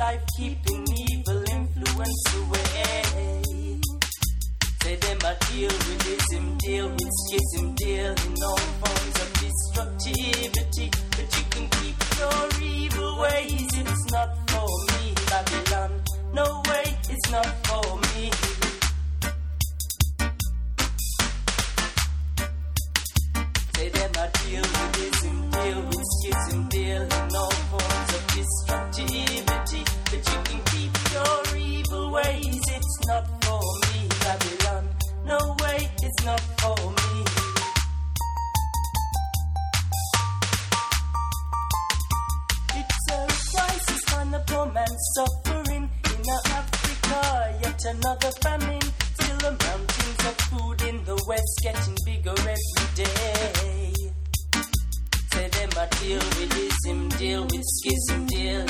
life, keeping evil influence away. Say them a deal with ism, deal with schism, deal in all forms of destructivity. But you can keep your evil ways. It's not for me, Babylon. No way, it's not for me. Say them a deal with ism, deal with schism, deal in all forms of destructivity. But you can keep your evil ways. It's not for me, Babylon. No way, it's not for me. It's a crisis on a poor man suffering in Africa. Yet another famine. Still the mountains of food in the west getting bigger every day. Say them a deal with ism, deal with schism, deal